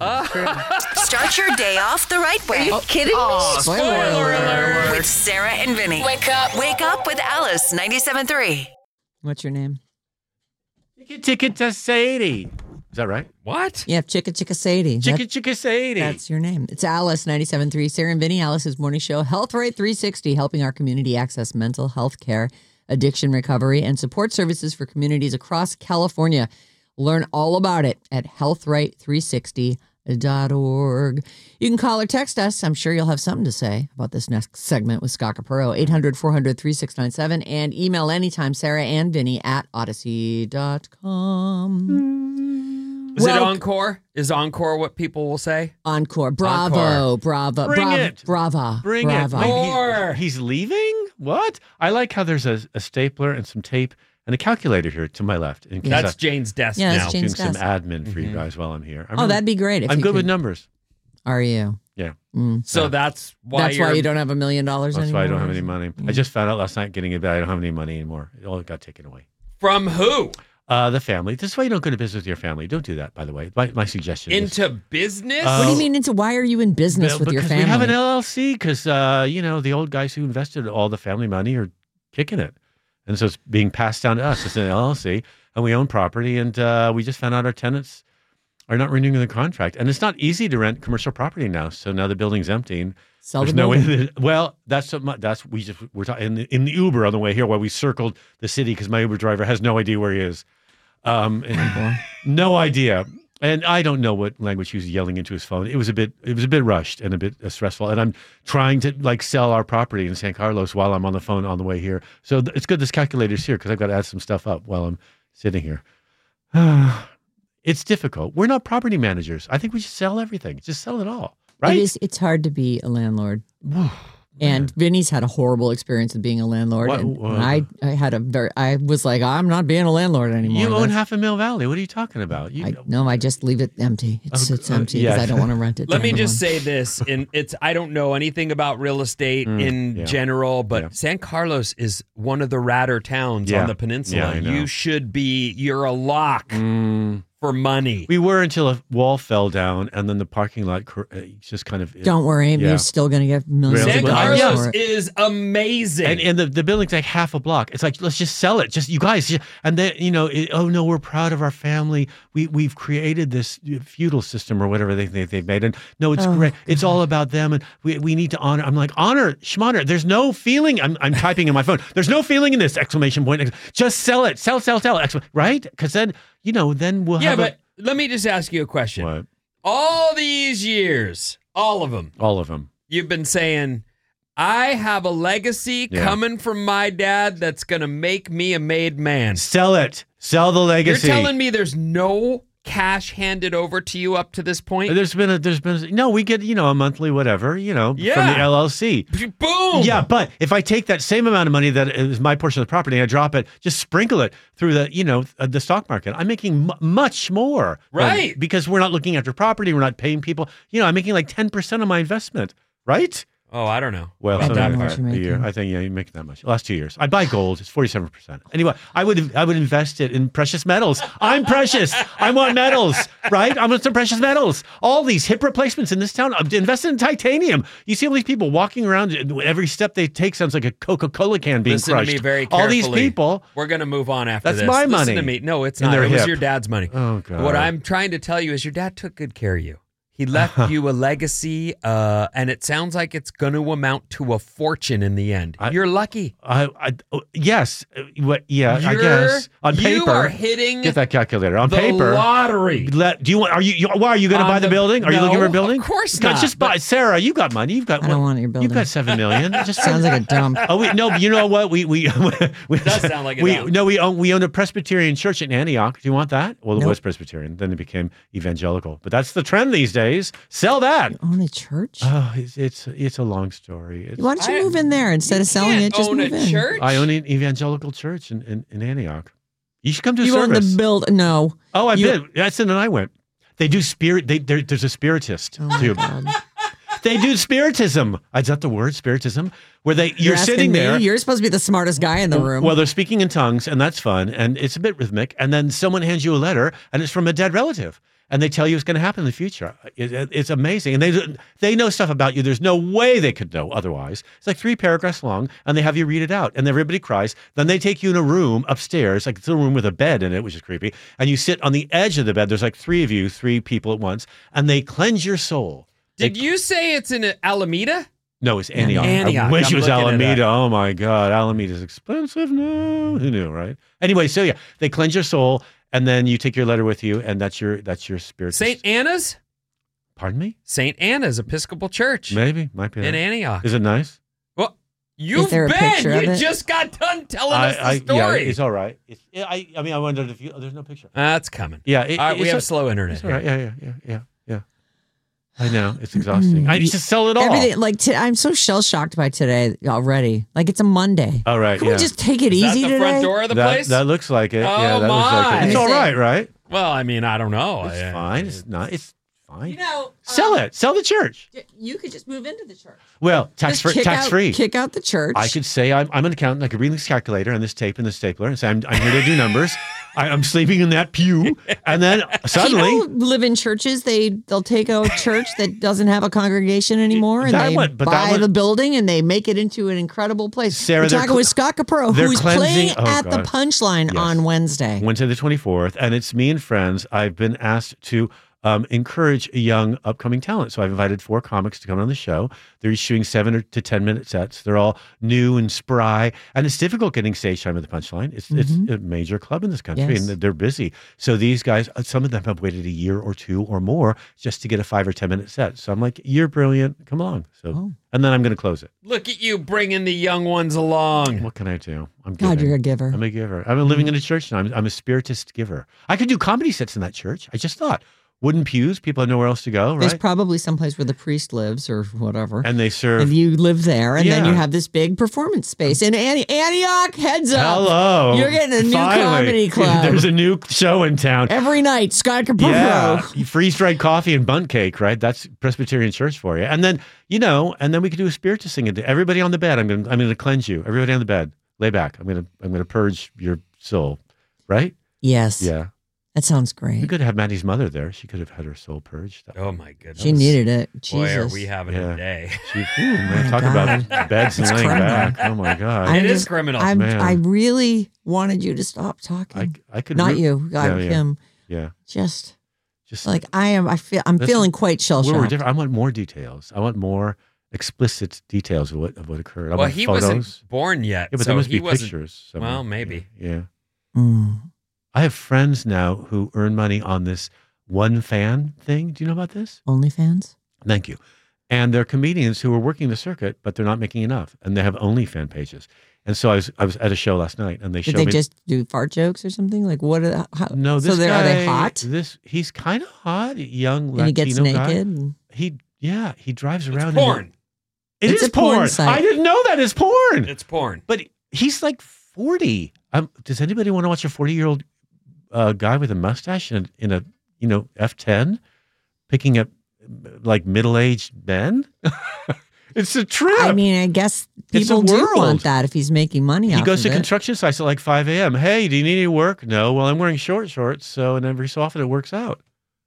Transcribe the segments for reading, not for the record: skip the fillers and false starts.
Start your day off the right way. Are you kidding me? Spoiler alert. With Sarah and Vinny. Wake up. Wake up with Alice 97.3. What's your name? Ticket to Sadie. Is that right? What? Yeah, Chicka Sadie. Chicka Sadie. That's your name. It's Alice 97.3. Sarah and Vinny, Alice's morning show. Health Right 360, helping our community access mental health care, addiction recovery, and support services for communities across California. Learn all about it at healthright360.org. You can call or text us. I'm sure you'll have something to say about this next segment with Scott Capurro, 800-400-3697, and email anytime, Sarah and Vinny at odyssey.com. Is it encore? Is encore what people will say? Encore. Bravo. Encore. Bravo. Bring bravo, it. Brava. Bring brava. it. More. He's leaving? What? I like how there's a stapler and some tape and a calculator here to my left. In case That's Jane's desk Yeah, now. that's Jane's doing some desk. admin for you guys while I'm here. Oh, that'd be great. If I'm you good with could- numbers. Are you? Yeah. So that's why That's why you don't have $1 million That's anymore. why I don't have any money. I just found out last night getting it back. I don't have any money anymore. It all got taken away. From who? The family. This is why you don't go to business with your family. Don't do that, by the way. My suggestion is. Into business? What do you mean into why are you in business with your because family? we have an LLC because, the old guys who invested all the family money are kicking it. And so it's being passed down to us. It's an LLC, and we own property, and we just found out our tenants are not renewing the contract. And it's not easy to rent commercial property now. So now the building's empty. And Sell there's the no way. building. We're talking in the Uber on the way here while we circled the city because my Uber driver has no idea where he is. No idea. And I don't know what language he was yelling into his phone. It was a bit rushed and a bit stressful. And I'm trying to sell our property in San Carlos while I'm on the phone on the way here. So it's good this calculator's here because I've got to add some stuff up while I'm sitting here. It's difficult. We're not property managers. I think we should sell everything. Just sell it all, right? It's hard to be a landlord. And Vinny's had a horrible experience with being a landlord. And I was like, I'm not being a landlord anymore. You own half a Mill Valley. What are you talking about? I just leave it empty. It's empty yeah. because I don't want to rent it. Let to me anyone. just say this, and I don't know anything about real estate in general, but San Carlos is one of the radder towns on the peninsula. Yeah, I know. You're a lock for money. We were until a wall fell down, and then the parking lot just kind of. Don't worry, you're still going to get millions San of dollars Carlos for it. is amazing. And the building's like half a block. It's like, let's just sell it. Just you guys. And then, oh no, we're proud of our family. We've created this feudal system or whatever they've made. And no, it's great. God. It's all about them. And we need to honor. I'm like, honor, schmonor. There's no feeling. I'm typing in my phone. There's no feeling in this, exclamation point. Just sell it. Sell. Right? Because then, then we'll have but let me just ask you a question. What? All these years, all of them, you've been saying, I have a legacy coming from my dad that's going to make me a made man. Sell it. Sell the legacy. You're telling me there's no cash handed over to you up to this point? There's been no, we get, a monthly whatever, from the LLC. Boom. Yeah, but if I take that same amount of money that is my portion of the property and I drop it, just sprinkle it through the stock market, I'm making much more. Right. Because we're not looking after property, we're not paying people. I'm making like 10% of my investment, right? Oh, I don't know. Well, I so don't know that what you're a year. making. I think you're making that much. Last 2 years, I buy gold. It's 47%. Anyway, I would invest it in precious metals. I'm precious. I want metals, right? I want some precious metals. All these hip replacements in this town. I'm invested in titanium. You see all these people walking around. Every step they take sounds like a Coca-Cola can being Listen crushed. to me very carefully. All these people. We're going to move on after That's this. my Listen money. to me. No, it's In not. their It was hip. your dad's money. Oh, God. What I'm trying to tell you is your dad took good care of you. He left you a legacy, and it sounds like it's going to amount to a fortune in the end. You're lucky. Yes. I guess. On paper. You are hitting Get that calculator. On the paper. lottery. Why are you going to buy the building? Are you looking for a building? Of course God, not. just buy. Sarah, you got money. You've got. I don't want your building. You've got $7 million. Just Sounds like a dump. Oh, you know what? We does sound like a dump. No, we own a Presbyterian church in Antioch. Do you want that? Well, it was Presbyterian. Then it became evangelical. But that's the trend these days. Sell that. You own a church? Oh, it's a long story. Why don't you move in there instead of selling it? Just own move a in. church? I own an evangelical church in Antioch. You should come to a You own service. the build? No. Oh, I've been. That's and I went. They do spirit. There's a spiritist Oh my too. God. They do spiritism. Is that the word, spiritism? Where you're asking sitting me? there. You're supposed to be the smartest guy in the room. Well, they're speaking in tongues, and that's fun, and it's a bit rhythmic. And then someone hands you a letter, and it's from a dead relative. and they tell you what's going to happen in the future. It's amazing. And they know stuff about you. There's no way they could know otherwise. It's like 3 paragraphs long, and they have you read it out, and everybody cries. Then they take you in a room upstairs, like it's a room with a bed in it, which is creepy, and you sit on the edge of the bed. There's like 3 of you, 3 people at once, and they cleanse your soul. Did you say it's in Alameda? No, it's Antioch. Antioch. I wish I'm it was looking at Alameda. that. Oh my God, Alameda's expensive now. Who knew, right? Anyway, so yeah, they cleanse your soul, and then you take your letter with you, and that's your spirit. St. Anna's? Pardon me? St. Anna's Episcopal Church. Maybe, might be in that. Antioch. Is it nice? Well, you've there a picture been. of You it? just got done telling us the story. Yeah, it's all right. I mean, I wondered if there's no picture. That's coming. Yeah, All right, we have slow internet. It's all right. Yeah. I know it's exhausting. I just sell it all. Everything I'm so shell shocked by today already. Like it's a Monday. All right. Can we just take it Is that easy the today? front door of the place? That looks like it. Oh, yeah, that looks like it. It's my. all right, right? Well, I mean, I don't know. It's fine. It's not. It's fine. You know, Sell it. Sell the church. You could just move into the church. Well, tax free. Kick out the church. I could say I'm an accountant. I could read this calculator and this tape and this stapler and say I'm here to do numbers. I'm sleeping in that pew, and then suddenly people live in churches. They'll take a church that doesn't have a congregation anymore, and they buy the building and they make it into an incredible place. Sarah, we're talking with Scott Capurro, who's playing at the Punchline on Wednesday the 24th, and it's me and friends. I've been asked to encourage a young upcoming talent. So I've invited 4 comics to come on the show. They're each shooting 7 to 10 minute sets. They're all new and spry, and it's difficult getting stage time at the Punchline. It's a major club in this country, and they're busy. So these guys, some of them have waited a year or 2 or more just to get a 5 or 10 minute set. So I'm like, you're brilliant. Come along. So, and then I'm going to close it. Look at you bringing the young ones along. What can I do? I'm giving. God, you're a giver. I'm a giver. I'm living in a church now. I'm a spiritist giver. I could do comedy sets in that church. I just thought. Wooden pews, people have nowhere else to go, right? There's probably someplace where the priest lives or whatever. And they serve. And you live there, and then you have this big performance space. In Antioch, heads up. Hello. You're getting a new comedy club. There's a new show in town. Every night, Scott Capurro. Yeah. Freeze-dried coffee and bundt cake, right? That's Presbyterian church for you. And then, and then we could do a spiritist thing. Everybody on the bed, I'm going to cleanse you. Everybody on the bed, lay back. I'm going to purge your soul, right? Yes. Yeah. That sounds great. We could have Maddie's mother there. She could have had her soul purged. Oh, my goodness. She needed it. Jesus. Boy, are we having a day. Man, talk about beds and laying back. Oh, my God. It is criminal. I really wanted you to stop talking. I could Not you. Him. Yeah. Just like I'm feeling quite shell-shocked. I want more details. I want more explicit details of what occurred. I Well, want he photos. wasn't born yet. Yeah, but so there must he be wasn't, pictures somewhere. Well, maybe. Yeah. Mm. I have friends now who earn money on this one fan thing. Do you know about this? OnlyFans? Thank you. And they're comedians who are working the circuit, but they're not making enough. And they have OnlyFan pages. And so I was at a show last night, and they showed me. Did they just do fart jokes or something? Like what? No, this guy. Are they hot? He's kind of hot, young and Latino he gets naked. Guy. He drives around. It's porn. It's a porn site. I didn't know that is porn. It's porn. But he's like 40. Does anybody want to watch a 40-year-old guy with a mustache in a F10 picking up like middle-aged men? It's a trip. I mean, I guess people do want that if he's making money off of it. He goes to construction sites at like 5 a.m. Hey, do you need any work? No. Well, I'm wearing short shorts, so and every so often it works out.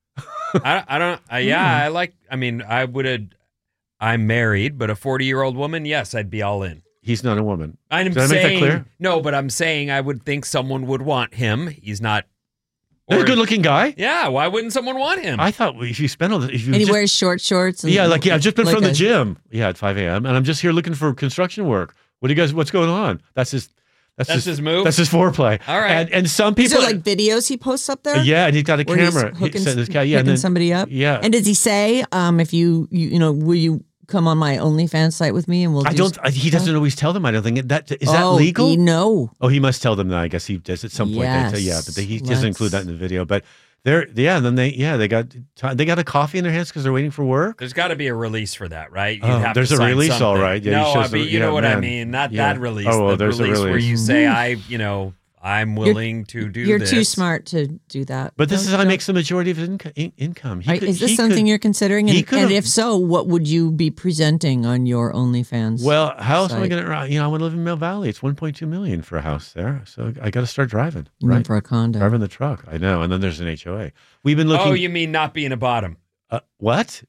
I'm married, but a 40-year-old woman, yes, I'd be all in. He's not a woman. Did I make that clear? No, but I'm saying I would think someone would want him. He's not. He's a good-looking guy. Yeah, why wouldn't someone want him? I thought if you spend all the... And he wears short shorts. And I've just been from the gym. Yeah, at 5 a.m. And I'm just here looking for construction work. What's going on? That's his move? That's his foreplay. All right. And some people... Is there like videos he posts up there? Yeah, and he's got a camera. Hooking somebody up? Yeah. And does he say, if you will you come on my OnlyFans site with me and we'll he doesn't always tell them, I don't think. Is that legal? No. Oh, he must tell them that. I guess he does at some point. Yes. But he doesn't include that in the video. But they got a coffee in their hands because they're waiting for work. There's got to be a release for that, right? There's a release, all right. Yeah, no, you know what I mean. Not that release. Oh, well, there's release a release where you say, I'm willing to do You're this. too smart to do that. But this is how he makes the majority of his income. Is this something you're considering? And if so, what would you be presenting on your OnlyFans? Well, how else am I going to? I want to live in Mill Valley. It's $1.2 million for a house there, so I got to start driving. Right, for a condo, driving the truck. I know, and then there's an HOA. We've been looking. Oh, you mean not being a bottom? What?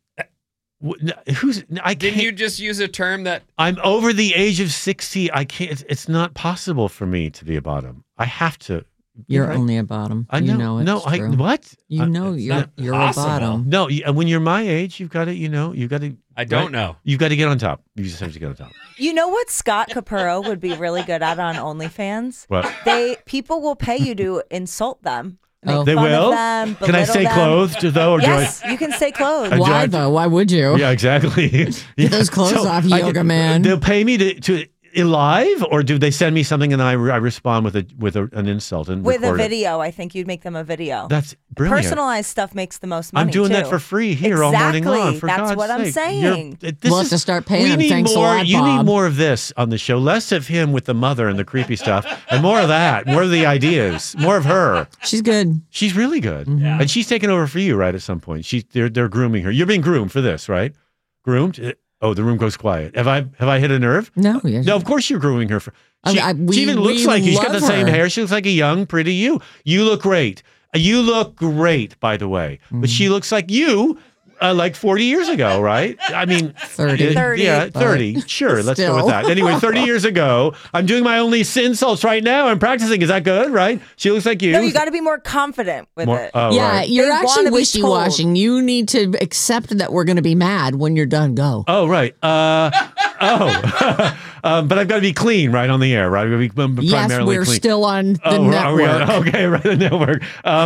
Didn't you just use a term that I'm over the age of 60? I can't. It's not possible for me to be a bottom. I have to. You're only a bottom. I know. You know no, it's true. What? You know you're a bottom. No, when you're my age, you've got to. I don't know. You've got to get on top. You just have to get on top. You know what Scott Capurro would be really good at on OnlyFans? What? People will pay you to insult them. Oh. They will? Them, can I stay them. clothed though? Or yes, you can stay clothed. Why though? Why would you? Yeah, exactly. Get those clothes off, yoga man. They'll pay me to live, or do they send me something and I respond with an insult and with a record video? I think you'd make them a video. That's brilliant. Personalized stuff makes the most money. I'm doing too. that for free here all morning long. For That's God's what I'm sake. saying. We'll have to start paying him. Thanks a lot, You Bob. need more of this on the show. Less of him with the mother and the creepy stuff, and more of that. More of the ideas. More of her. She's good. She's really good, Mm-hmm. and she's taking over for you, right? At some point, they're grooming her. You're being groomed for this, right? Groomed. Oh, the room goes quiet. Have I hit a nerve? No. Yes. No, of course you're grooming her. She even looks we like you. She's got love the same her. hair. She looks like a young, pretty you. You look great. You look great, by the way. But she looks like you, like 40 years ago, right? I mean, 30. 30. Yeah, 30. Sure, let's go with Still. that. Anyway, 30 years ago, I'm doing my only insults right now. I'm practicing. Is that good, right? She looks like you. No, you got to be more confident with it. Oh, Yeah, right. you're They actually wanna be wishy-washy. told. You need to accept that we're going to be mad when you're done. Go. Oh, right. But I've got to be clean, right, on the air, right? I've got to be primarily Yes, we're clean. still on the Are we on? network. Okay, right, the network.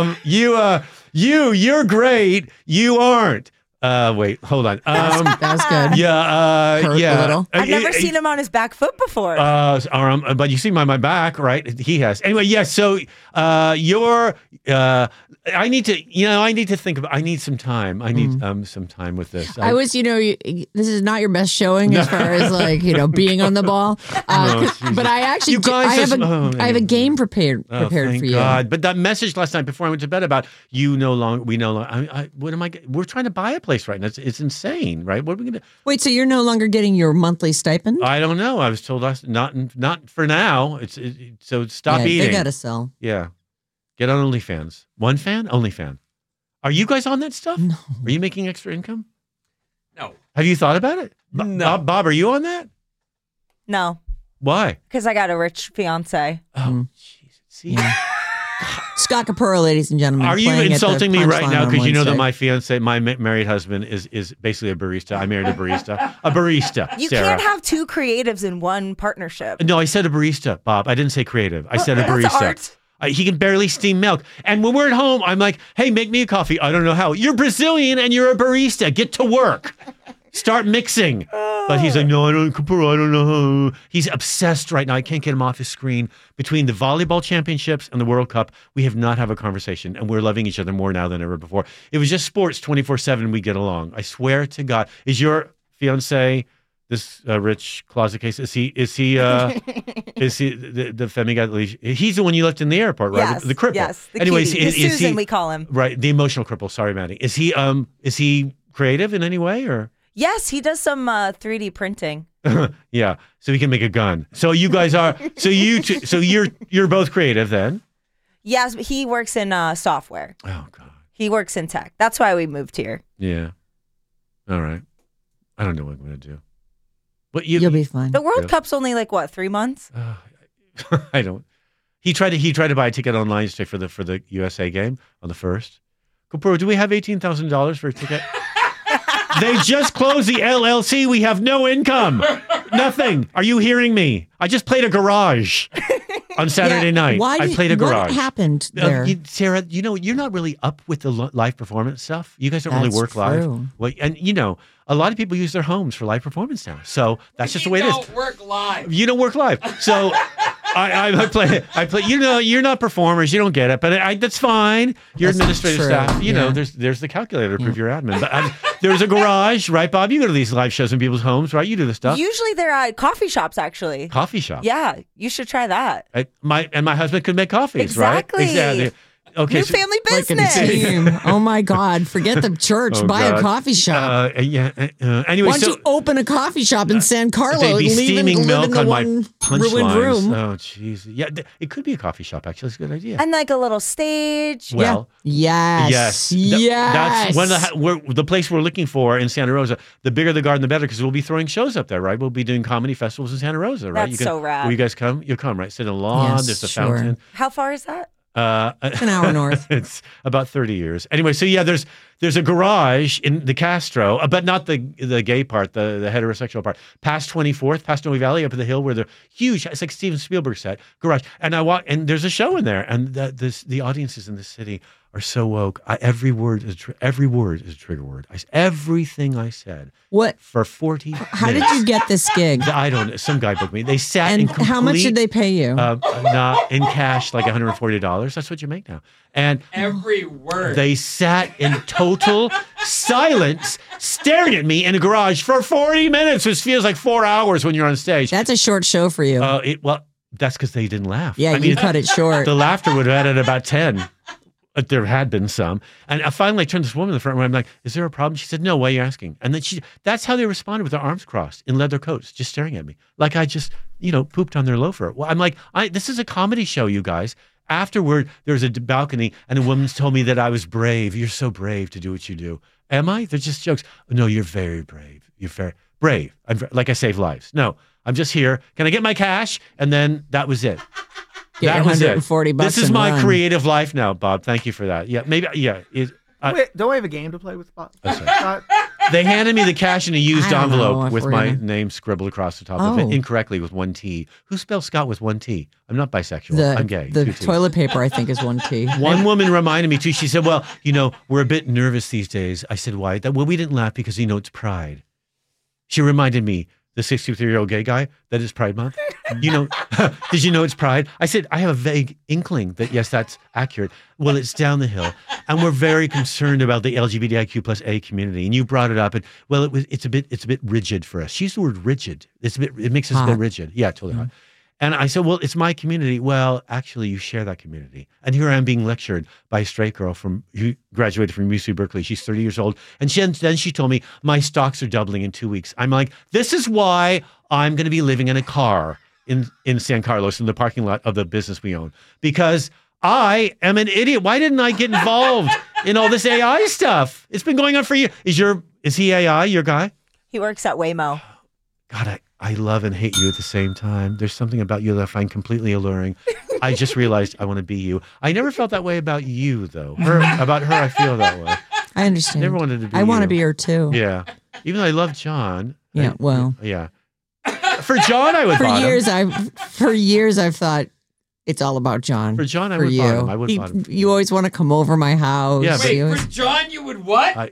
You're great. You aren't. Wait, hold on. That's good. Yeah, Hurt a little. I've never seen him on his back foot before. But you see my back, right? He has. Anyway, yes. So you're. I need to think about. I need some time. I need some time with this. I was, this is not your best showing as far as being on the ball. But I actually, You guys I have a game prepared thank for you. God. But that message last night before I went to bed about we no longer. We're trying to buy a place right now. It's insane, right? What are we gonna? Wait, so you're no longer getting your monthly stipend? I don't know. I was told not for now. So stop eating. They gotta sell. Yeah. Get on OnlyFans. One fan? OnlyFan. Are you guys on that stuff? No. Are you making extra income? No. Have you thought about it? No. Bob, are you on that? no, Why? because I got a rich fiance. Oh, jeez. See? Scott Capurro, ladies and gentlemen. Are you playing at the insulting me right Punchline now on because you know that Wednesday. my fiance, my married husband is basically a barista? I married a barista. A barista, You Sarah. can't have two creatives in one partnership. No, I said a barista, Bob. I didn't say creative. I said a barista. That's art. He can barely steam milk. And when we're at home, I'm like, hey, make me a coffee. I don't know how. You're Brazilian and you're a barista. Get to work. Start mixing. But he's like, no, I don't know how. He's obsessed right now. I can't get him off his screen. Between the volleyball championships and the World Cup, we have not had a conversation. And we're loving each other more now than ever before. It was just sports 24/7. We get along. I swear to God. Is your fiance this rich closet case? Is he the Femi guy that leaves? He's the one you left in the airport, right? Yes, The cripple. yes. The Anyways, cutie. is Susan, he, we call him. right? The emotional cripple. Sorry, Maddie. Is he creative in any way or? Yes, he does some 3D printing. Yeah, so he can make a gun. So you guys are. So you're both creative then. Yes, but he works in software. Oh God. He works in tech. That's why we moved here. Yeah. All right. I don't know what I'm gonna do. But You'll be fine. The World Yeah. Cup's only 3 months? I don't. He tried to buy a ticket online today for the USA game on the 1st. Kapur, do we have $18,000 for a ticket? They just closed the LLC. We have no income. Nothing. Are you hearing me? I just played a garage on Saturday night. I played a garage. What happened there? Sarah, you're not really up with the live performance stuff. You guys don't really That's work live. true. Well, and a lot of people use their homes for live performance now. So that's just the way it is. You don't work live. You don't work live. So I play. You're not performers. You don't get it, but that's fine. Your That's administrative true, staff. yeah. There's the calculator to prove you're admin. But There's a garage, right, Bob? You go to these live shows in people's homes, right? You do this stuff. Usually they're at coffee shops, actually. Coffee shop. Yeah, you should try that. My husband could make coffees, Exactly. right? Exactly. Okay, New family Like a business. team. Oh my God! Forget the church. Oh, Buy God. a coffee shop. Anyway, Why don't you open a coffee shop in San Carlo they'd and be steaming live milk in the on my one punch ruined lines. room? Oh, jeez. Yeah, it could be a coffee shop. Actually, it's a good idea. And like a little stage. Well, Yes. That's one of the place we're looking for in Santa Rosa. The bigger the garden, the better, because we'll be throwing shows up there, right? We'll be doing comedy festivals in Santa Rosa, right? That's so rad. Will you guys come? You'll come, right? Sit on the lawn. Yes, There's a sure. fountain. How far is that? An hour north. It's about 30 years. Anyway, so yeah, there's a garage in the Castro, but not the gay part, the heterosexual part. Past 24th, past Noe Valley, up in the hill where the huge, it's like Steven Spielberg set garage. And I walk, and there's a show in there, and the audiences in the city are so woke. Every word is a trigger word. Everything I said. What? For 40 How minutes. did you get this gig? I don't know. Some guy booked me. They sat And in complete... how much did they pay you? Not in cash, like $140. That's what you make now. And Every word. they sat in total silence, staring at me in a garage for 40 minutes, which feels like 4 hours when you're on stage. That's a short show for you. Well, that's because they didn't laugh. Yeah, you cut it short. The laughter would have had at about 10. There had been some. And I finally turned to this woman in the front row. I'm like, is there a problem? She said, no, why are you asking? And then that's how they responded, with their arms crossed in leather coats, just staring at me. Like I just, pooped on their loafer. Well, I'm like, this is a comedy show, you guys. Afterward, there was a balcony and a woman told me that I was brave. You're so brave to do what you do. Am I? They're just jokes. No, you're very brave. You're very brave. Like I save lives. No, I'm just here. Can I get my cash? And then that was it. Get That was it. $140 This is and my run. creative life now, Bob. Thank you for that. Yeah, maybe. Yeah. Wait, don't we have a game to play with Bob? They handed me the cash in a used I don't know envelope if with we're my gonna- name scribbled across the top of it Oh. incorrectly with one T. Who spells Scott with one T? I'm not bisexual. I'm gay. The Two Ts. toilet paper, I think, is one T. One woman reminded me too. She said, well, we're a bit nervous these days. I said, why? Well, we didn't laugh because, it's Pride. She reminded me, the 63-year-old gay guy, that is Pride Month. Did you know it's Pride? I said, I have a vague inkling that, yes, that's accurate. Well, it's down the hill. And we're very concerned about the LGBTIQ plus A community. And you brought it up. And, well, it's a bit rigid for us. She used the word rigid. It makes us a bit rigid. Yeah, totally hot. And I said, well, it's my community. Well, actually, you share that community. And here I am being lectured by a straight girl who graduated from UC Berkeley. She's 30 years old. And then she told me, my stocks are doubling in 2 weeks. I'm like, this is why I'm going to be living in a car in San Carlos in the parking lot of the business we own. Because I am an idiot. Why didn't I get involved in all this AI stuff? It's been going on for years. Is he AI, your guy? He works at Waymo. God, I love and hate you at the same time. There's something about you that I find completely alluring. I just realized I want to be you. I never felt that way about you, though. About her, I feel that way. I understand. Never wanted to be I want to you. be her too. Yeah. Even though I love John. Yeah, well. Yeah. For John, I would bottom. For years, I've thought it's all about John. For John, I for would you. bottom. I would bottom. You always want to come over my house. Yeah, but- Wait, You for always- John, you would what?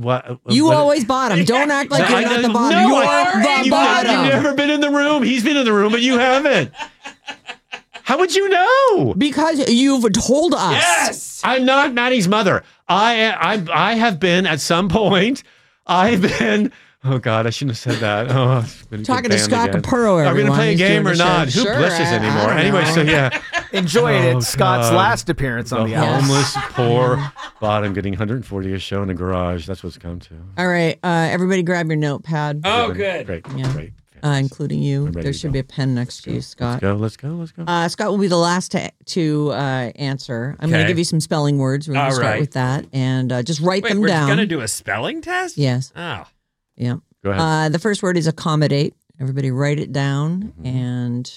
you always bottom. Don't act like you're not the bottom. No, You're the you've bottom. never been in the room. He's been in the room, but you haven't. How would you know? Because you've told us. Yes. I'm not Maddie's mother. I have been at some point. I've been. Oh God, I shouldn't have said that. Oh, it's gonna get Talking to banned Scott again. Capurro, Are we everyone. gonna play a He's game doing or the not? show. Who Sure, blushes I anymore? don't Anyway, know. so yeah, Enjoyed Oh, it. Scott's God. last appearance on the the album. homeless poor bottom getting 140 a show in a garage. That's what's come to. All right, everybody, grab your notepad, Oh, good. Great, Yeah. great. including you. I'm ready There to should go. be a pen next to you, Scott. Let's go. Scott will be the last to answer. I'm going to Okay. give you some spelling words. We're going to All start right. with that, and just write Wait, them we're down. going to do a spelling test? Yes. Oh. Yeah. Go ahead. The first word is accommodate. Everybody write it down and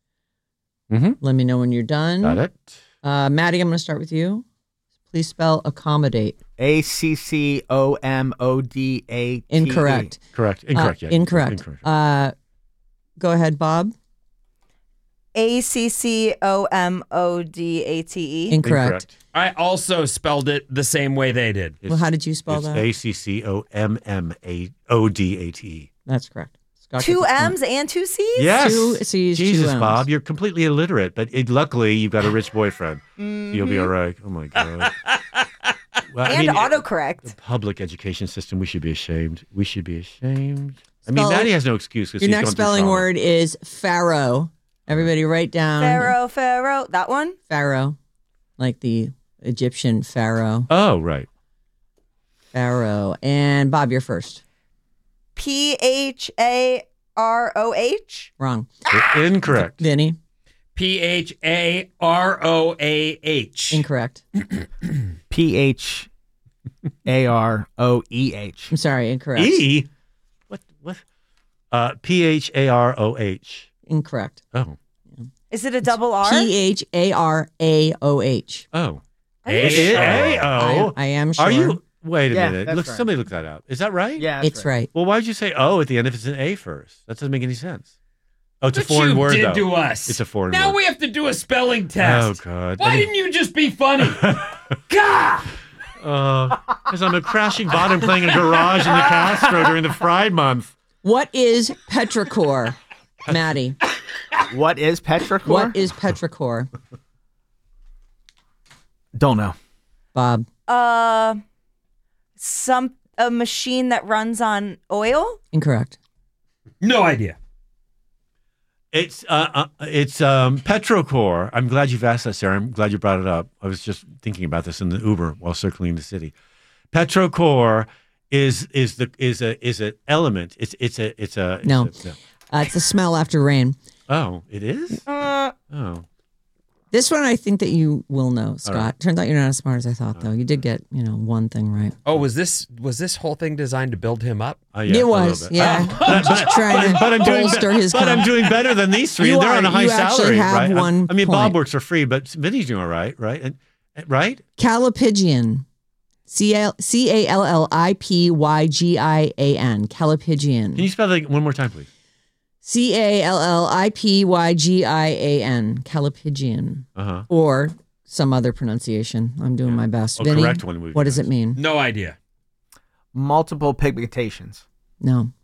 Mhm. let me know when you're done. Got it. Maddie, I'm going to start with you. Please spell accommodate. ACCOMODATE. Incorrect. Correct. Incorrect. Yeah. Incorrect. Go ahead, Bob. ACCOMODATE. Incorrect. I also spelled it the same way they did. Well, how did you spell It's that? ACCOMMAODATE. That's correct. Scott Two gets a point. M's and two C's? Yes. Two C's, two Jesus, M's. Bob, you're completely illiterate, but luckily you've got a rich boyfriend. So you'll be all right. Oh my God. Well, and autocorrect. The public education system, we should be ashamed. We should be ashamed. Spell- Maddie has no excuse. Your next spelling word is pharaoh. Everybody write down. Pharaoh. That one? Pharaoh. Like the Egyptian pharaoh. Oh, right. Pharaoh. And Bob, you're first. Pharoh? Wrong. Incorrect. Vinny. Pharoah. Incorrect. Pharoeh. I'm sorry, incorrect. E? What? Pharoh. Incorrect. Oh. Is it a double R? Pharaoh. Oh. Are you sure? A-O? I am sure. Are you? Wait a Yeah, minute. that's Look, right. somebody look that up. Is that right? Yeah, It's right. Well, why would you say O at the end if it's an A first? That doesn't make any sense. Oh, it's a foreign you word, did though. to us. It's a foreign now word. we have to do a spelling test. Oh, God. Why didn't you just be funny? God! Because I'm a crashing bottom playing a garage in the Castro during the Pride Month. What is petrichor? Maddie. What is petrichor? What is petrichor? Don't know. Bob. A machine that runs on oil? Incorrect. No idea. It's petrochor. I'm glad you've asked that, Sarah. I'm glad you brought it up. I was just thinking about this in the Uber while circling the city. Petrochor is an element. It's a It's a smell after rain. Oh, it is? Oh. This one I think that you will know, Scott. right. Turns out you're not as smart as I thought, though. You did get, one thing right. Oh, was this whole thing designed to build him up? Yeah, It a little was, bit. yeah. But Trying to bolster his But I'm doing better than these three, You and they're are. on a high You actually salary, have right? one I mean, point. Bob works for free, but Vinny's doing all right, right? Right? Callipygian. Callipygian. Callipygian. Can you spell that one more time, please? Callipygian. Callipygian. Uh-huh. Or some other pronunciation. I'm doing my best. Oh, Vinny, correct one would be what does nice. it mean? No idea. Multiple pigmentations. No.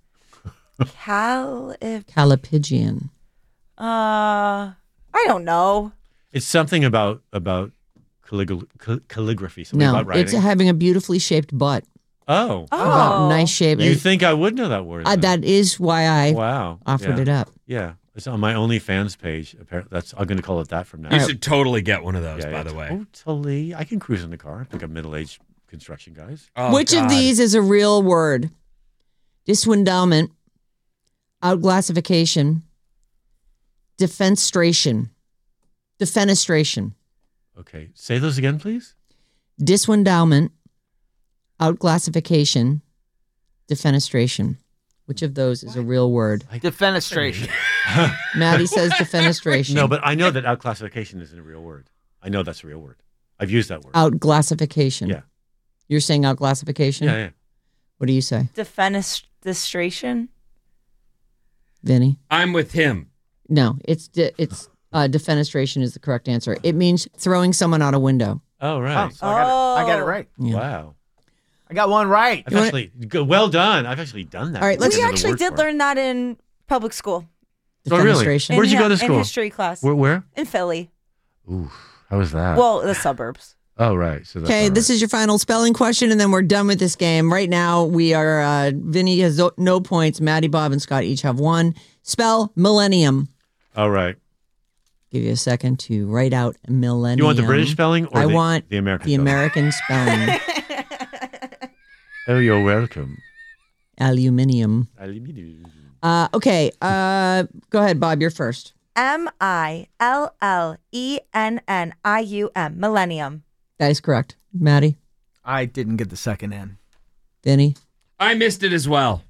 Callipygian. I don't know. It's something about calligraphy, something No, about writing. it's having a beautifully shaped butt. Oh. About nice shape. You think I would know that word? then? That is why I Wow. offered Yeah. it up. Yeah. It's on my OnlyFans page. Apparently, I'm going to call it that from now. You should totally get one of those, Yeah, by yeah, the way. Totally. I can cruise in the car. I think I'm middle-aged construction guys. Oh, Which of God. these is a real word? Diswendowment, outclassification, defenestration. Defenestration. Okay. Say those again, please. Diswendowment, outclassification, defenestration. Which of those is a real word? Defenestration. Maddie says defenestration. No, but I know that outclassification isn't a real word. I know that's a real word. I've used that word. Outclassification. Yeah. You're saying outclassification? Yeah. What do you say, Defenestration? Vinny? I'm with him. No, defenestration is the correct answer. It means throwing someone out a window. Oh, right. Oh, so I got it right. Yeah. Wow. I got one right. Well done. I've actually done that. All right, let's- We Another actually word did for it. learn that in public school. Oh, really? Defenestration. Where'd you go to school? In history class. Where? In Philly. Ooh, how was that? Well, the suburbs. oh, right. So that's Okay, all this right. is your final spelling question, and then we're done with this game. Right now, we are, Vinny has no points. Maddie, Bob, and Scott each have one. Spell millennium. All right. Give you a second to write out millennium. You want the British spelling or I the, want the American the spelling? American spelling. Oh, you're welcome. Aluminium. Okay, go ahead, Bob. You're first. Millennium. Millennium. That is correct. Maddie, I didn't get the second N. Vinny. I missed it as well.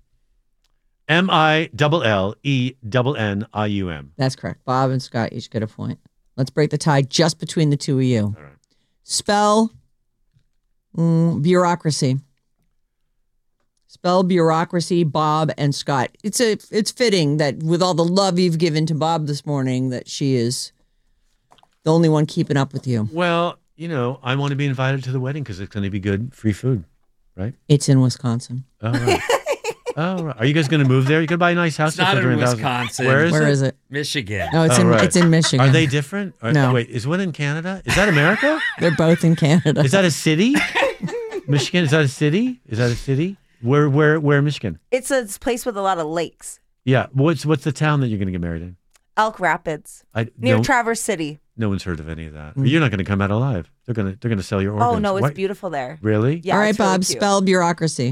MILLENNIUM. That's correct. Bob and Scott each get a point. Let's break the tie just between the two of you. All right. Spell bureaucracy. Spell bureaucracy, Bob and Scott. It's fitting that with all the love you've given to Bob this morning, that she is the only one keeping up with you. Well, I want to be invited to the wedding because it's going to be good, free food, right? It's in Wisconsin. Oh, right. Oh, right. Are you guys going to move there? You going to buy a nice house? It's not for in $300,000? Wisconsin. Where is it? Michigan. No, it's Oh, in right. it's in Michigan. Are they different? No. Wait, is one in Canada? Is that America? They're both in Canada. Is that a city? Michigan, is that a city? Where in Michigan? It's a place with a lot of lakes. Yeah. What's the town that you're going to get married in? Elk Rapids, near Traverse City. No one's heard of any of that. You're not going to come out alive. They're going to sell your organs. Oh no, it's beautiful there. Really? Yeah. All right, it's really Bob. cute. Spell bureaucracy.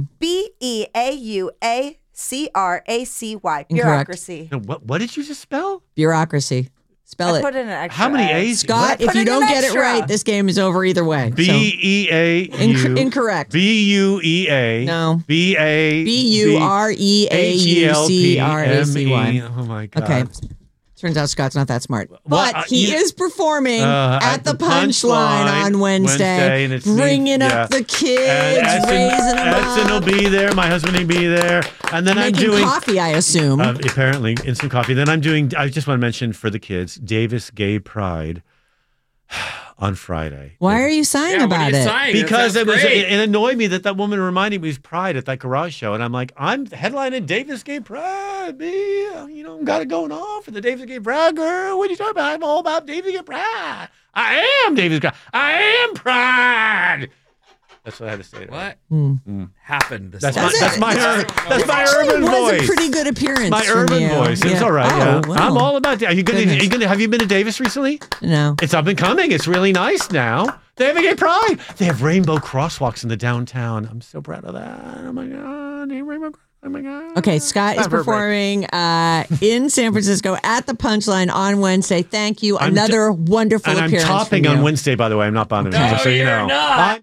BEAUACRACY. Incorrect. Bureaucracy. No, what did you just spell? Bureaucracy. Spell I it. put in an extra. How many A. A's? Scott, if put you in an don't get it extra. right, this game is over either way. BEAU. Incorrect. BUEA. No. BA. BUREAUCRACY. Oh my God. Okay. Turns out Scott's not that smart. Well, But he is performing at the Punchline on Wednesday, and it's bringing up the kids, raising them Edson will up, be there. My husband will be there. And then making I'm doing coffee, I assume. apparently instant coffee. Then I'm doing, I just want to mention for the kids, Davis Gay Pride on Friday. Why are you sighing about it? Because it annoyed me that woman reminded me of Pride at that garage show. And I'm like, I'm headlining Davis Gay Pride, got it going on for the Davis Gay Pride, girl. What are you talking about? I'm all about Davis Gay Pride. I am Davis Gay. I am Pride. That's what I had to say. What happened? That's my Actually, urban was voice. a pretty good appearance. My from urban you. voice. It's Yeah. all right. Oh, Yeah. wow. I'm all about that. Have you been to Davis recently? No. It's up and coming. It's really nice now. They have a gay pride. They have rainbow crosswalks in the downtown. I'm so proud of that. Oh my God. Rainbow. Oh my God. Okay, Scott is performing in San Francisco at the Punchline on Wednesday. Thank you. Another wonderful and appearance. I'm topping from you. on Wednesday, by the way. I'm not bonding. No, so you you're know. not.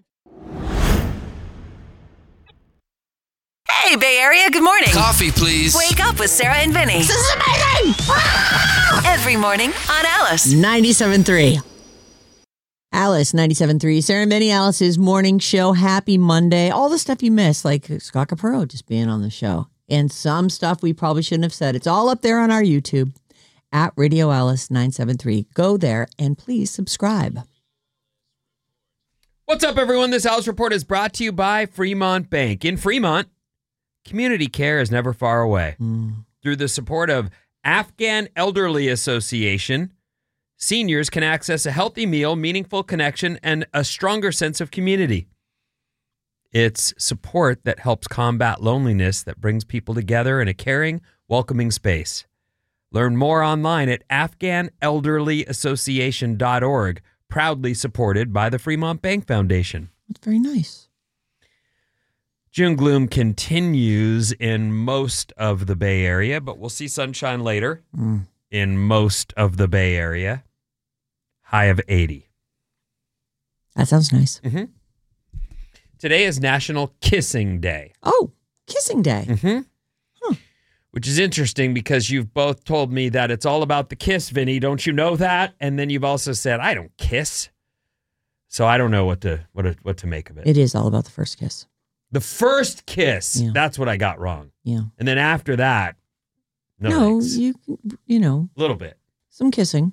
Hey, Bay Area, good morning. Coffee, please. Wake up with Sarah and Vinny. This is amazing. Every morning on Alice. 97.3. Alice, 97.3. Sarah and Vinny, Alice's morning show. Happy Monday. All the stuff you miss, like Scott Capurro just being on the show. And some stuff we probably shouldn't have said. It's all up there on our YouTube at Radio Alice 973. Go there and please subscribe. What's up, everyone? This Alice Report is brought to you by Fremont Bank. In Fremont, community care is never far away. Through the support of Afghan Elderly Association, seniors can access a healthy meal, meaningful connection, and a stronger sense of community. It's support that helps combat loneliness, that brings people together in a caring, welcoming space. Learn more online at AfghanElderlyAssociation.org, proudly supported by the Fremont Bank Foundation. That's very nice. June gloom continues in most of the Bay Area, but we'll see sunshine later in most of the Bay Area. High of 80. That sounds nice. Today is National Kissing Day. Oh, Kissing Day. Which is interesting because you've both told me that it's all about the kiss, Vinny. Don't you know that? And then you've also said, I don't kiss. So I don't know what to make of it. It is all about the first kiss. The first kiss. Yeah. That's what I got wrong. Yeah. And then after that, no thanks. you know, A little bit. some kissing.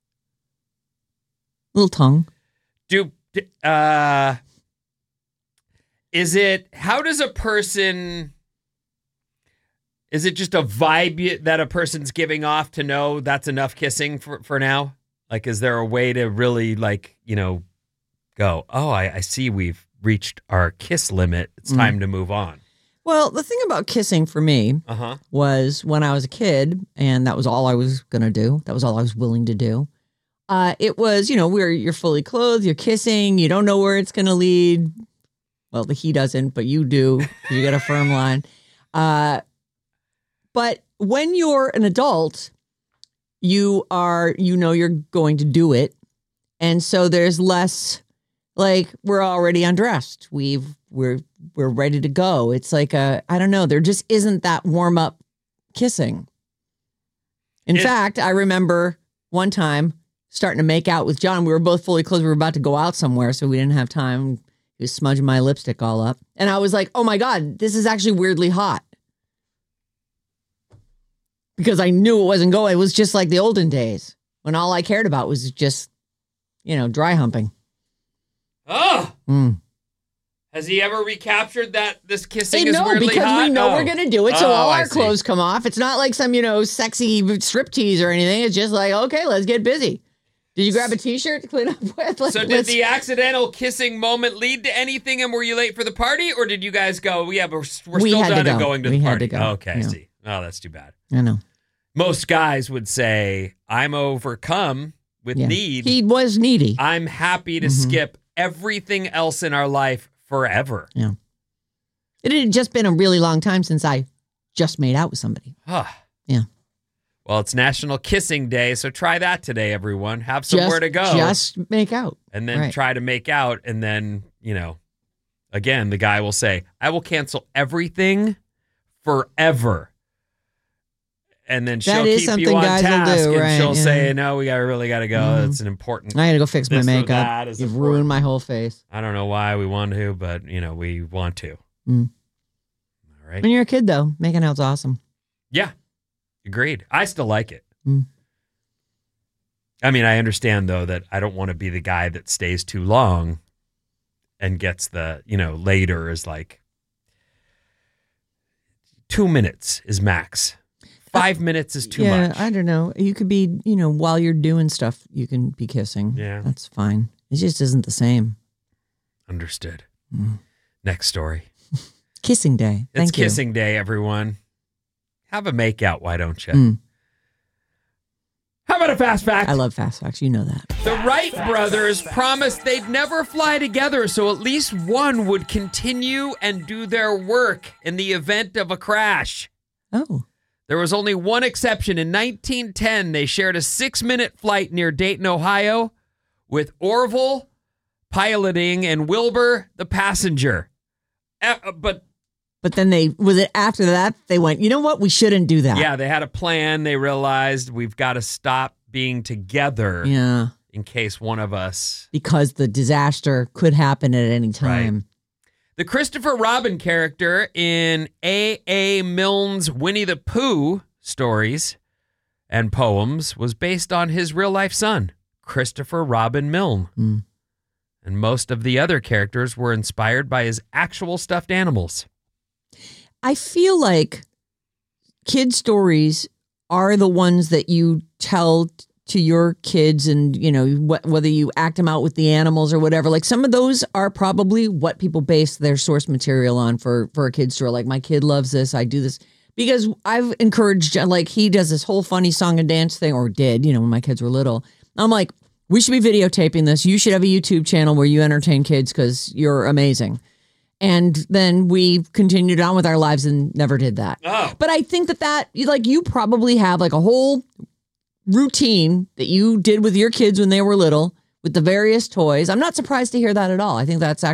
Little tongue. How does a person, is it just a vibe that a person's giving off to know that's enough kissing for now? Like, is there a way to really go, oh, I see we've reached our kiss limit. It's time to move on. Well, the thing about kissing for me was when I was a kid, and that was all I was going to do. That was all I was willing to do. It was, where you're fully clothed, you're kissing, you don't know where it's going to lead. Well, he doesn't, but you do. You get a firm line. But when you're an adult, you're going to do it. And so there's less, like, we're already undressed. We're ready to go. It's like I don't know. There just isn't that warm up kissing. In fact, I remember one time starting to make out with John. We were both fully clothed. We were about to go out somewhere, so we didn't have time. He was smudging my lipstick all up. And I was like, oh my God, this is actually weirdly hot. Because I knew it wasn't going. It was just like the olden days when all I cared about was just, dry humping. Oh! Has he ever recaptured this kissing is no, weirdly because hot? we know we're going to do it, so all I our see. clothes come off. It's not like some, sexy striptease or anything. It's just like, okay, let's get busy. Did you grab a T-shirt to clean up with? Like, So did the accidental kissing moment lead to anything, and were you late for the party, or did you guys go, yeah, but we're We still had to done and go. going to We the had party? to go. Okay, I Yeah. see. Oh, that's too bad. I know. Most guys would say, I'm overcome with Yeah. need. He was needy. I'm happy to skip everything else in our life forever. Yeah. It had just been a really long time since I just made out with somebody. Yeah. Well, it's National Kissing Day, so try that today, everyone. Have somewhere to go. Just make out. And then Right. try to make out. And then, again, the guy will say, I will cancel everything forever. And then she'll is keep something you on guys will task. do, and right, she'll yeah. say, no, we really got to go. Mhm. It's an important. I had to go fix my This or that makeup. is You've important. ruined my whole face. I don't know why we want to, but, we want to. Mm. All right. When you're a kid, though, making out's awesome. Yeah. Agreed. I still like it. Mm. I mean, I understand, though, that I don't want to be the guy that stays too long and gets the, later is like 2 minutes is max. 5 minutes is too much. I don't know. You could be, while you're doing stuff, you can be kissing. Yeah. That's fine. It just isn't the same. Understood. Mm. Next story. Kissing day. It's Thank you. kissing day, everyone. Have a makeout, why don't you? Mm. How about a fast fact? I love fast facts. You know that. The Wright brothers promised they'd never fly together, so at least one would continue and do their work in the event of a crash. Oh. There was only one exception. In 1910, they shared a 6-minute flight near Dayton, Ohio, with Orville piloting and Wilbur the passenger. But then was it after that they went, you know what? We shouldn't do that. yeah, they had a plan. They realized we've got to stop being together Yeah. in case one of us. Because the disaster could happen at any time. The Christopher Robin character in A.A. Milne's Winnie the Pooh stories and poems was based on his real-life son, Christopher Robin Milne. Mm. And most of the other characters were inspired by his actual stuffed animals. I feel like kid stories are the ones that you tell to your kids, and whether you act them out with the animals or whatever. Like some of those are probably what people base their source material on for a kid's story. Like my kid loves this, I do this because I've encouraged. Like he does this whole funny song and dance thing, or did when my kids were little. I'm like, we should be videotaping this. You should have a YouTube channel where you entertain kids because you're amazing. And then we continued on with our lives and never did that. Oh. But I think that you probably have like a whole routine that you did with your kids when they were little with the various toys. I'm not surprised to hear that at all. I think that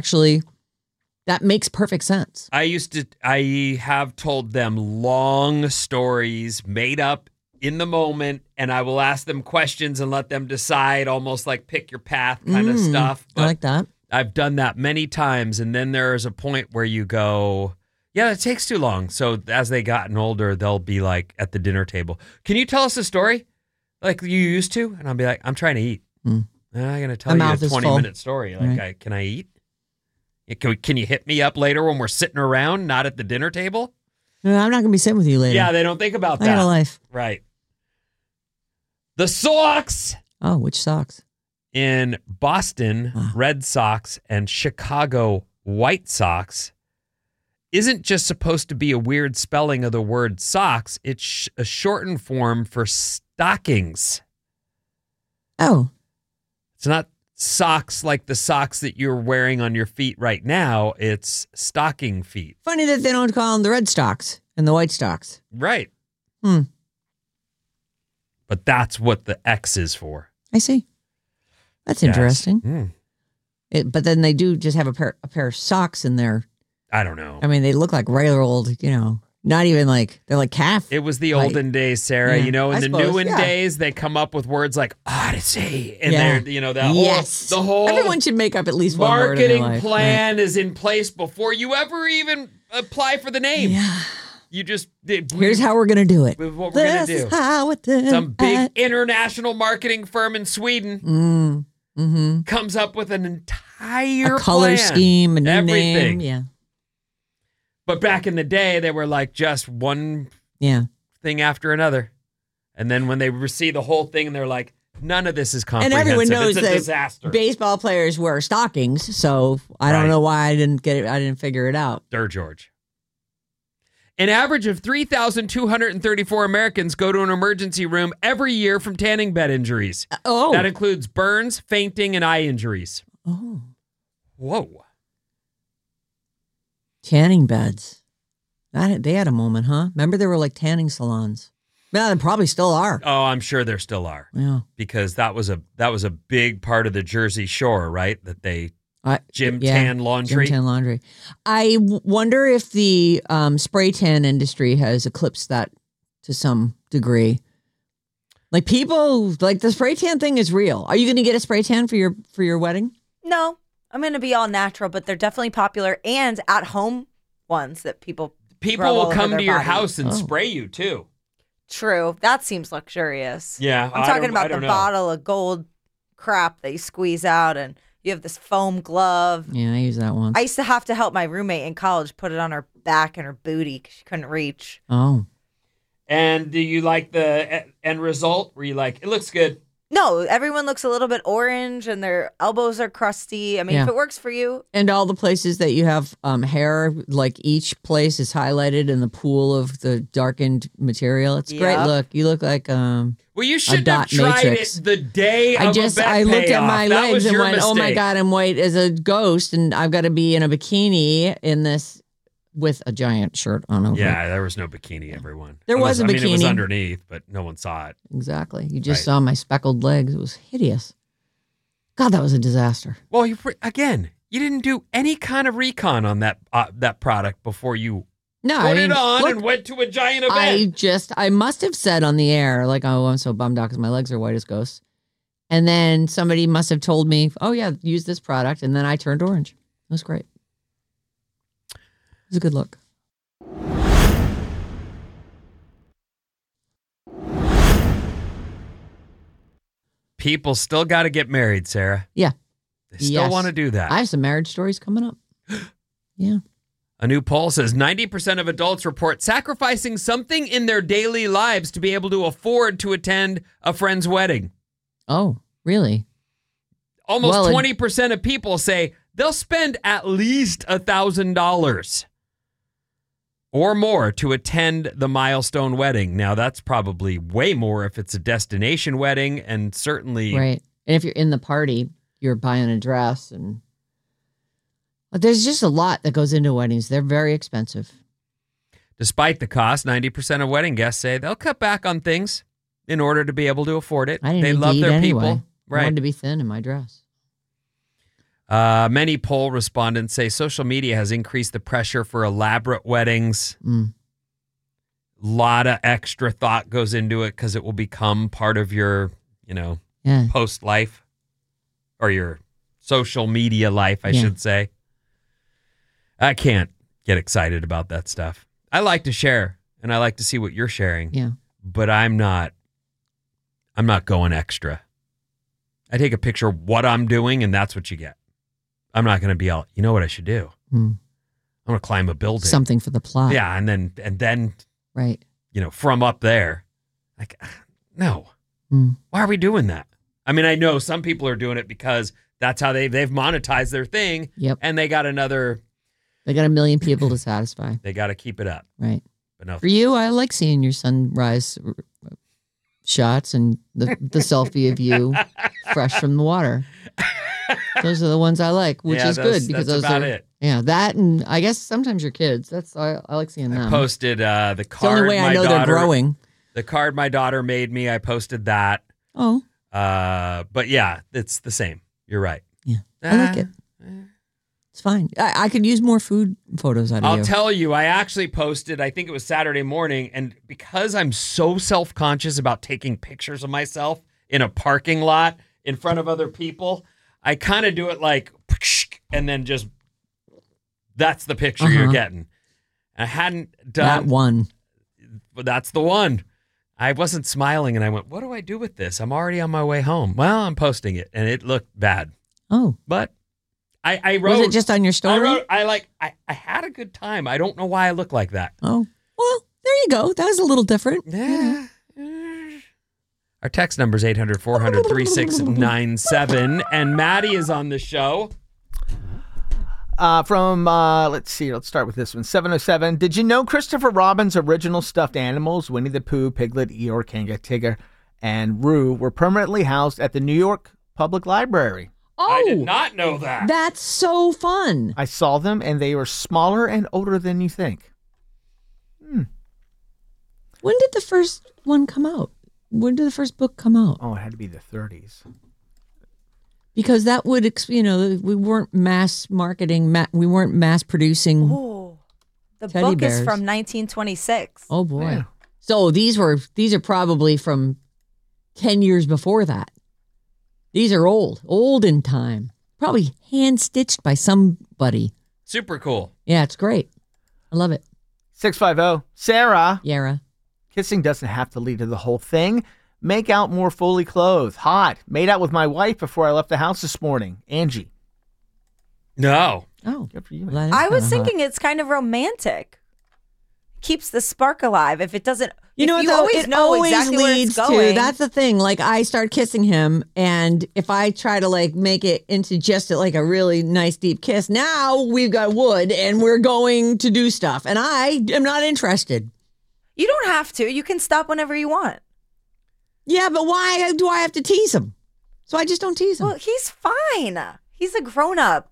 makes perfect sense. I have told them long stories made up in the moment, and I will ask them questions and let them decide, almost like pick your path kind of stuff. I like that. I've done that many times, and then there is a point where you go, yeah, it takes too long. So as they gotten older, they'll be like at the dinner table, can you tell us a story like you used to? And I'll be like, I'm trying to eat. I'm going to tell you a mouth is full. 20-minute story. Like, Right. can I eat? Can you hit me up later when we're sitting around, not at the dinner table? No, I'm not going to be sitting with you later. Yeah, they don't think about I got a that. life. Right. The Sox Oh, which socks? in Boston Red Sox and Chicago White Sox isn't just supposed to be a weird spelling of the word socks. It's a shortened form for stockings. Oh, It's not socks like the socks that you're wearing on your feet right now. It's stocking feet. funny that they don't call them the Red Stocks and the White Stocks. Right. Hmm. But that's what the X is for. I see. That's Yes. interesting. Mm. But then they do just have a pair of socks in there. I don't know. I mean, they look like regular old, not even like, they're like calf. It was the Right. olden days, Sarah. Yeah, In I the suppose, newen yeah. days, they come up with words like Odyssey. And Yeah. they're, that Yes. the whole Everyone should make up at least one word in their marketing life. plan is in place before you ever even apply for the name. Right. Yeah. You just Here's how we're going to do it. what we're gonna This do. is how it did. Some big international marketing firm in Sweden comes up with an entire a color plan. scheme, a new Everything. name. Yeah. But back in the day, they were like just one Yeah. thing after another. And then when they see the whole thing, they're like, None of this is And comprehensive. everyone knows it's a that disaster. baseball players wear stockings, so I don't Right. know why I didn't get it. I didn't figure it out. George. An average of 3,234 Americans go to an emergency room every year from tanning bed injuries. Oh. That includes burns, fainting, and eye injuries. Oh. Whoa. Tanning beds. They had a moment, huh? Remember there were like tanning salons. Yeah, they probably still are. Oh, I'm sure there still are. Yeah. Because that was a big part of the Jersey Shore, right? That they Gym tan laundry. Gym tan laundry. I wonder if the spray tan industry has eclipsed that to some degree. Like people, like the spray tan thing is real. Are you going to get a spray tan for your wedding? No, I'm going to be all natural, but they're definitely popular and at home ones that people rub all will over come their to your body. house and spray you too. True. That seems luxurious. Yeah. I'm talking about the bottle of gold crap that you squeeze out and you have this foam glove. Yeah, I use that once. I used to have to help my roommate in college put it on her back and her booty because she couldn't reach. Oh. And do you like the end result? Were you like, it looks good? No, everyone looks a little bit orange and their elbows are crusty. I mean, if it works for you. And all the places that you have hair, like each place is highlighted in the pool of the darkened material. It's a great look. You look like Well, you should have dot tried matrix. it the day I of just a bet I looked payoff. at my That legs was and your went, "Oh my mistake. god, I'm white as a ghost, and I've got to be in a bikini in this with a giant shirt on over." Yeah, there was no bikini, everyone. There was a I mean, it was bikini. underneath, but no one saw it. Exactly. You just Right. saw my speckled legs. It was hideous. God, that was a disaster. Well, you didn't do any kind of recon on that product before you No, put I mean, it on look, and went to a giant event. I must have said on the air, like, "Oh, I'm so bummed out because my legs are white as ghosts." And then somebody must have told me, "Oh yeah, use this product," and then I turned orange. It was great. It was a good look. People still got to get married, Sarah. Yeah. They still Yes. want to do that. I have some marriage stories coming up. Yeah. A new poll says 90% of adults report sacrificing something in their daily lives to be able to afford to attend a friend's wedding. Oh, really? Almost Well, 20% of people say they'll spend at least $1,000 or more to attend the milestone wedding. Now, that's probably way more if it's a destination wedding, and certainly Right. And if you're in the party, you're buying a dress, and but there's just a lot that goes into weddings. They're very expensive. despite the cost, 90% of wedding guests say they'll cut back on things in order to be able to afford it. I didn't They need love to eat their anyway. people. I Right. wanted to be thin in my dress. Many poll respondents say social media has increased the pressure for elaborate weddings. Mm. Lot of extra thought goes into it because it will become part of your, Yeah. post life or your social media life, I Yeah. should say. I can't get excited about that stuff. I like to share and I like to see what you're sharing. Yeah. But I'm not going extra. I take a picture of what I'm doing and that's what you get. I'm not going to be all, you know what I should do? Mm. I'm going to climb a building. Something for the plot. Yeah. And then, Right. from up there, like, no, Mm. why are we doing that? I mean, I know some people are doing it because that's how they've monetized their thing. Yep. And they got They got a million people to satisfy. they got to keep it up. Right. But no, For you, I like seeing your sunrise shots and the selfie of you fresh from the water. Those are the ones I like, which Yeah, is good because that's those about are it. Yeah, that and I guess sometimes your kids. I like seeing them. Posted the It's the card. only way I my know daughter, they're growing. The card my daughter made me. I posted that. Oh, But yeah, it's the same. You're right. yeah. I like it. It's fine. I could use more food photos out of I'll you. tell you, I actually posted, I think it was Saturday morning, and because I'm so self-conscious about taking pictures of myself in a parking lot in front of other people, I kind of do it like, and then just, that's the picture you're getting. I hadn't done that one. but that's the one. I wasn't smiling, and I went, what do I do with this? I'm already on my way home. Well, I'm posting it, and it looked bad. Oh, But I wrote. was it just on your story? I had a good time. I don't know why I look like that. Oh, well, there you go. That was a little different. Yeah. Our text number is 800-400-3697. And Maddie is on the show. Let's see, let's start with this one. 707. Did you know Christopher Robin's original stuffed animals, Winnie the Pooh, Piglet, Eeyore, Kanga, Tigger, and Roo, were permanently housed at the New York Public Library? Oh, I did not know that. That's so fun. I saw them, and they were smaller and older than you think. When did the first one come out? When did the first book come out? Oh, it had to be the 30s. Because that would, we weren't mass marketing, we weren't mass producing. Oh, the Teddy book bears. is from 1926. Oh boy. Yeah. So these are probably from 10 years before that. These are old in time. Probably hand stitched by somebody. Super cool. Yeah, it's great. I love it. 650. Sarah. Yara. Kissing doesn't have to lead to the whole thing. Make out more fully clothed. Hot. Made out with my wife before I left the house this morning. Angie. No. Oh, Good for you. well, that is I was kinda hot. thinking it's kind of romantic. Keeps the spark alive. If it doesn't, You know if what, though? always It know always exactly where it's leads going. to, that's the thing. Like, I start kissing him, and if I try to, like, make it into just, like, a really nice, deep kiss, now we've got wood, and we're going to do stuff, and I am not interested. You don't have to. You can stop whenever you want. Yeah, but why do I have to tease him? So I just don't tease him. Well, he's fine. He's a grown-up.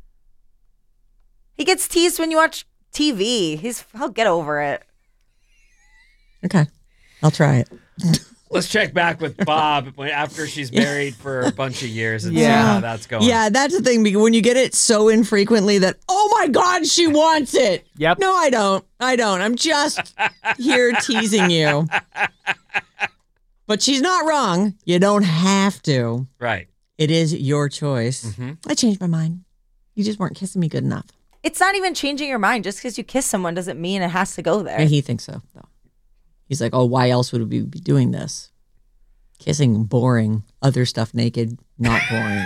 He gets teased when you watch TV. He'll get over it. Okay. I'll try it. Let's check back with Bob after she's married for a bunch of years and see Yeah. how that's going. Yeah, that's the thing. Because when you get it so infrequently that, oh my God, she wants it. Yep. No, I don't. I'm just here teasing you. But she's not wrong. You don't have to. Right. It is your choice. Mm-hmm. I changed my mind. You just weren't kissing me good enough. It's not even changing your mind. Just because you kiss someone doesn't mean it has to go there. And he thinks so, though. He's like, oh, why else would we be doing this? Kissing, boring. Other stuff naked, not boring.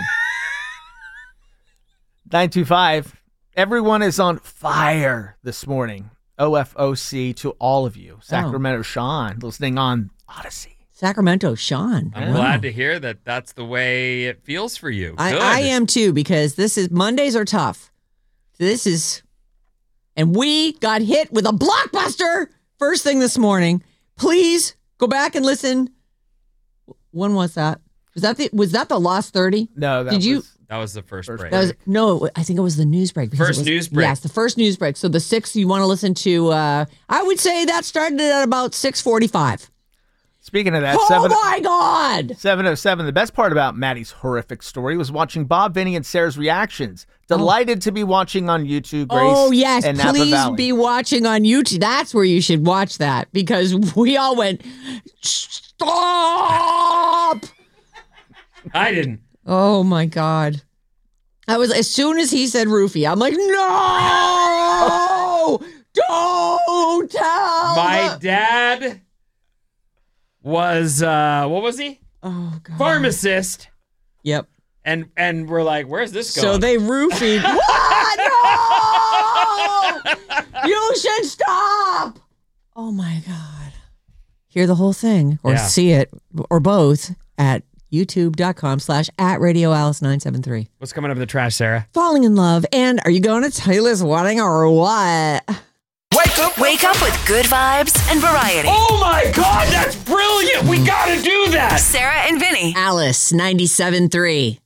925. Everyone is on fire this morning. OFOC to all of you. Sacramento Sean listening on Odyssey. Sacramento, Sean. I'm Wow. glad to hear that that's the way it feels for you. Good. I am too, because Mondays are tough. And we got hit with a blockbuster first thing this morning. Please go back and listen. When was that? Was that the Lost 30? No, Did you? That was the first break. That was, no, I think it was the news break. because First it was- news break. Yes, the first news break. So the 6th, you want to listen to, I would say that started at about 6:45. Speaking of that, Oh my God! 707. The best part about Maddie's horrific story was watching Bob, Vinny, and Sarah's reactions. Delighted to be watching on YouTube, Grace. Oh, yes. and Napa Please Valley. be watching on YouTube. That's where you should watch that, because we all went, stop! I didn't. Oh my God. As soon as he said roofie, I'm like, no! Don't tell! My dad was what was he? Oh God. Pharmacist. Yep. And we're like, where's this going? So they roofied. What? No! You should stop! Oh my God. Hear the whole thing or Yeah. see it or both at youtube.com/@RadioAlice973. What's coming up in the trash, Sarah? Falling in love. And are you going to Taylor's wedding or what? Wake up with good vibes and variety. Oh my God, that's brilliant! We gotta do that. Sarah and Vinny. Alice 97.3.